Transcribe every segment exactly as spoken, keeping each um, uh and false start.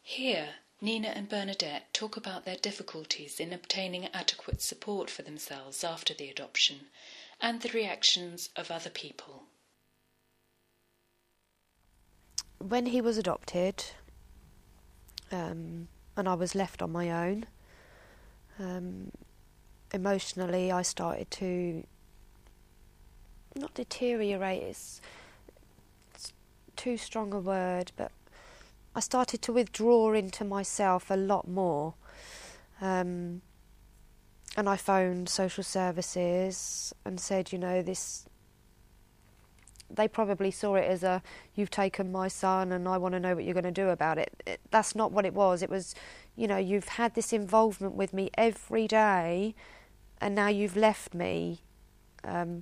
Here, Nina and Bernadette talk about their difficulties in obtaining adequate support for themselves after the adoption and the reactions of other people. When he was adopted, um, and I was left on my own, um, emotionally I started to not deteriorate, it's, it's too strong a word, but I started to withdraw into myself a lot more. Um, and I phoned social services and said, you know, this... They probably saw it as a, you've taken my son and I want to know what you're going to do about it. it. That's not what it was. It was, you know, you've had this involvement with me every day and now you've left me. Um,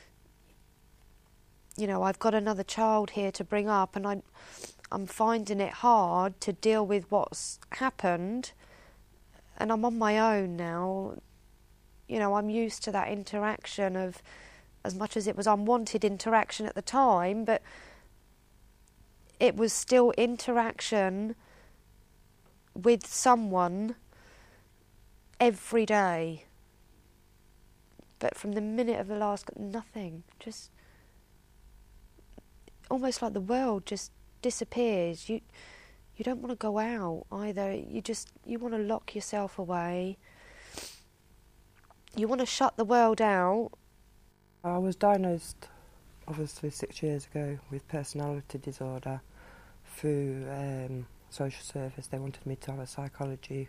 you know, I've got another child here to bring up and I... I'm finding it hard to deal with what's happened, and I'm on my own now. You know, I'm used to that interaction of, as much as it was unwanted interaction at the time, but it was still interaction with someone every day. But from the minute of the last, nothing, just almost like the world just disappears. You you don't want to go out either. You just you want to lock yourself away. You want to shut the world out. I was diagnosed obviously six years ago with personality disorder through um, social service. They wanted me to have a psychology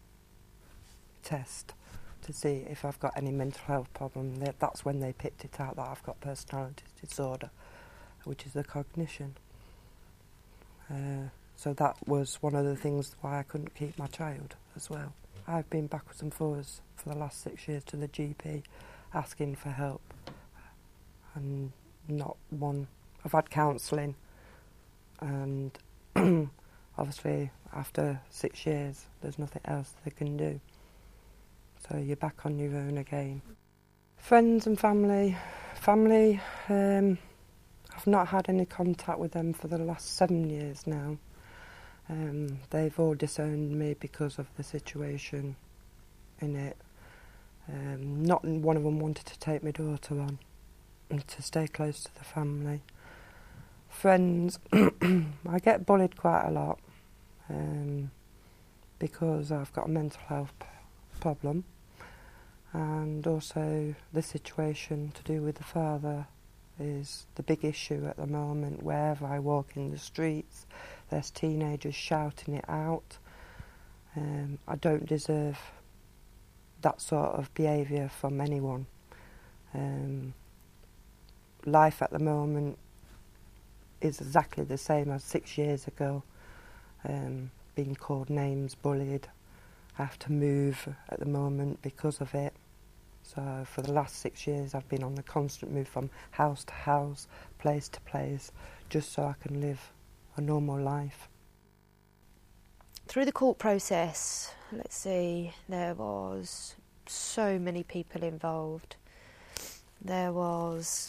test to see if I've got any mental health problem. That's when they picked it out that I've got personality disorder, which is the cognition. Uh, so that was one of the things why I couldn't keep my child as well. I've been backwards and forwards for the last six years to the G P asking for help, and not one. I've had counselling, and obviously after six years there's nothing else they can do. So you're back on your own again. Friends and family, family, um, I've not had any contact with them for the last seven years now. Um, they've all disowned me because of the situation in it. Um, not one of them wanted to take my daughter on and to stay close to the family. Friends, I get bullied quite a lot um, because I've got a mental health p- problem, and also the situation to do with the father is the big issue at the moment. Wherever I walk in the streets, there's teenagers shouting it out. Um, I don't deserve that sort of behaviour from anyone. Um, life at the moment is exactly the same as six years ago. Um, being called names, bullied. I have to move at the moment because of it. So for the last six years I've been on the constant move from house to house, place to place, just so I can live a normal life. Through the court process, let's see, there was so many people involved. There was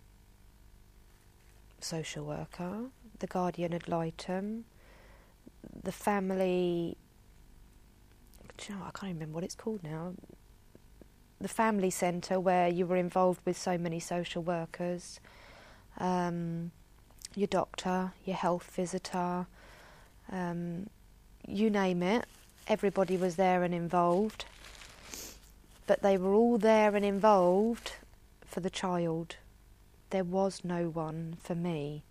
social worker, the guardian ad litem, the family, do you know, I can't remember what it's called now, the family centre where you were involved with so many social workers, um, your doctor, your health visitor, um, you name it, everybody was there and involved. But they were all there and involved for the child. There was no one for me.